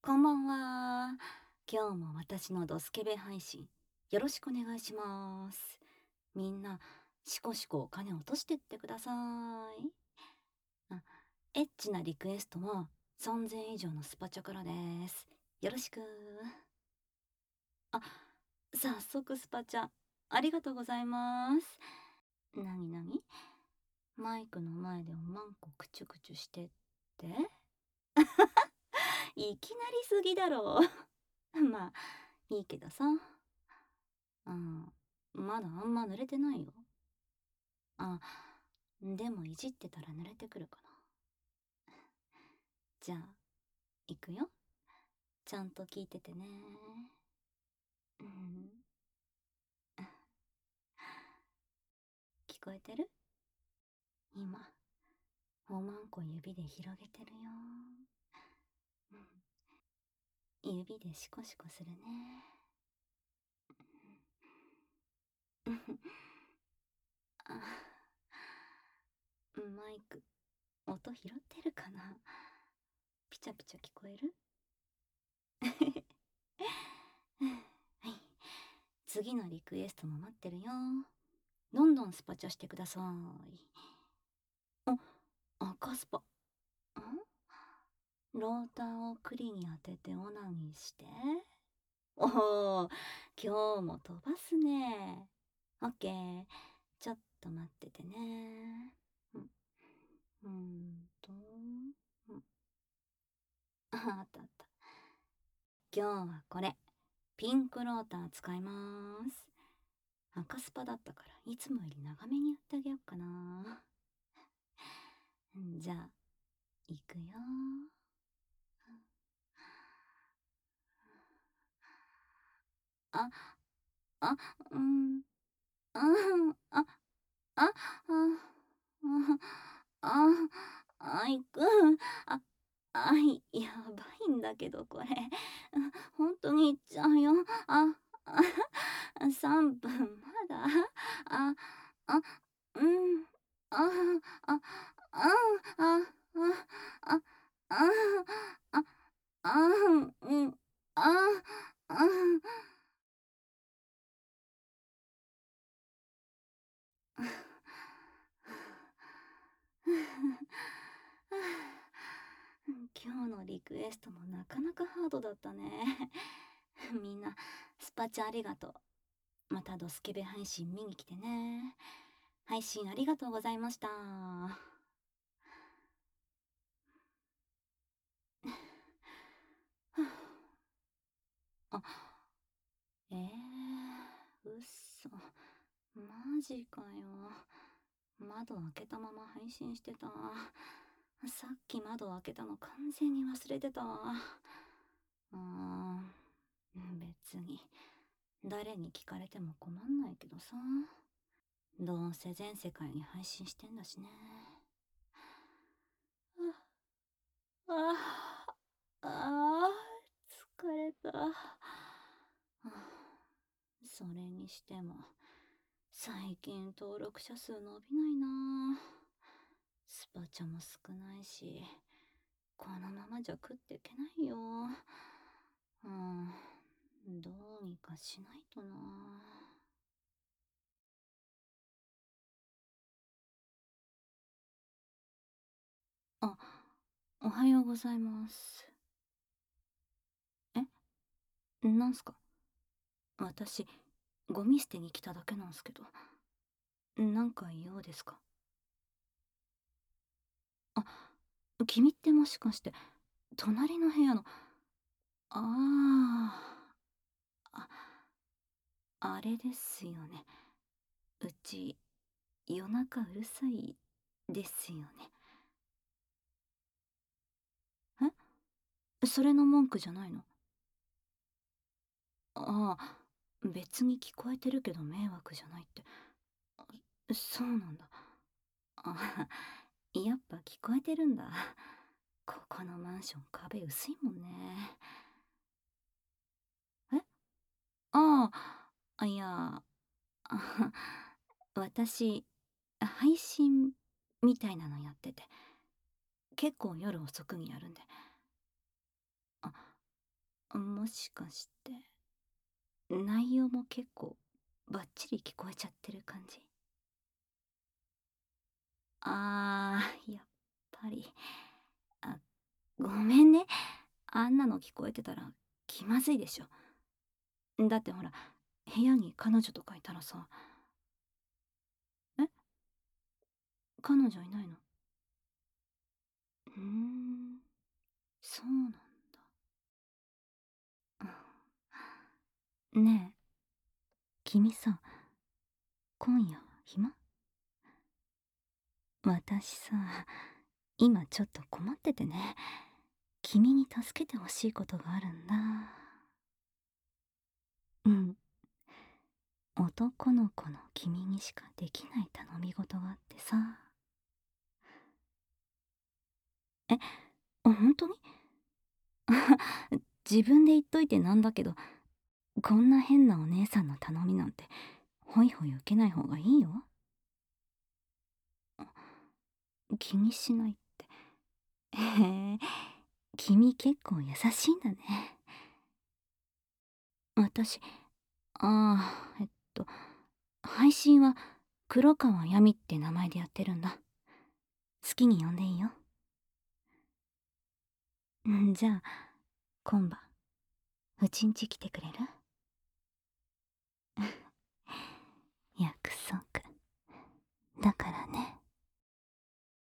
こんばんは。今日も私のドスケベ配信、よろしくお願いします。みんな、しこしこお金落としてってください。あ、エッチなリクエストは3000以上のスパチャからです。よろしく。あ、早速スパチャ、ありがとうございます。なになに、マイクの前でおまんこくちゅくちゅしてって、いきなりすぎだろう。まあ、いいけどさ。うん、まだあんま濡れてないよ。あ、でもいじってたら濡れてくるかな。じゃあ、いくよ。ちゃんと聞いててね。うん、聞こえてる？今、おまんこ指で広げてるよ。うん、指でシコシコするね。うん、あ、マイク、音拾ってるかな？ピチャピチャ聞こえる？はい。次のリクエストも待ってるよ。どんどんスパチャしてください。あ、赤スパ。ん、ローターを栗に当ててオナニーして。おお、今日も飛ばすね。オッケー。ちょっと待っててね。うん、うーんと、うん、あ、あったあった。今日はこれ。ピンクローター使います。赤スパだったからいつもより長めにやってあげようかな。じゃあ、いくよ。あ、あ、うん、あ、あ、あ、いく。あ、やばいんだけど、これ。本当に行っちゃうよ。あ、3分、まだ。あ、あ、うん、あ、あ、あ、あ、あ、あ、あ、あ、うん、あ、あ、今日のリクエストもなかなかハードだったね。みんな、スパチャありがとう。またドスケベ配信見に来てね。配信ありがとうございました。あ、うっそ。マジかよ。窓開けたまま配信してた。さっき窓開けたの完全に忘れてたわ。別に誰に聞かれても困んないけどさ。どうせ全世界に配信してんだしね。ああ、ああ、疲れた。それにしても、最近登録者数伸びないな。スパチャも少ないし、このままじゃ食っていけないよ。うん、どうにかしないとな。あ、おはようございます。なんすか？私、ゴミ捨てに来ただけなんすけど。なんか用ですか？あ、君ってもしかして、隣の部屋の、ああ、あれですよね。うち、夜中うるさいですよね。それの文句じゃないの？ああ、別に聞こえてるけど迷惑じゃないって。あ、そうなんだ。あ、やっぱ聞こえてるんだ。ここのマンション壁薄いもんね。え、あいや、あ、私、配信みたいなのやってて、結構夜遅くにやるんで。 もしかして、内容も結構バッチリ聞こえちゃってる感じ？やっぱり。あ、ごめんね。あんなの聞こえてたら気まずいでしょ。だってほら、部屋に彼女とかいたらさ。え、彼女いないの？そうなんだ。ねえ、君さ、今夜暇？私さ、今ちょっと困っててね。君に助けてほしいことがあるんだ。うん。男の子の君にしかできない頼み事があってさ。え、本当に？自分で言っといてなんだけど、こんな変なお姉さんの頼みなんて、ホイホイ受けない方がいいよ。気にしないって。へえ、君結構優しいんだね。私、配信は黒川闇って名前でやってるんだ。好きに呼んでいいよ。じゃあ、今晩、うちんち来てくれる？約束。だからね。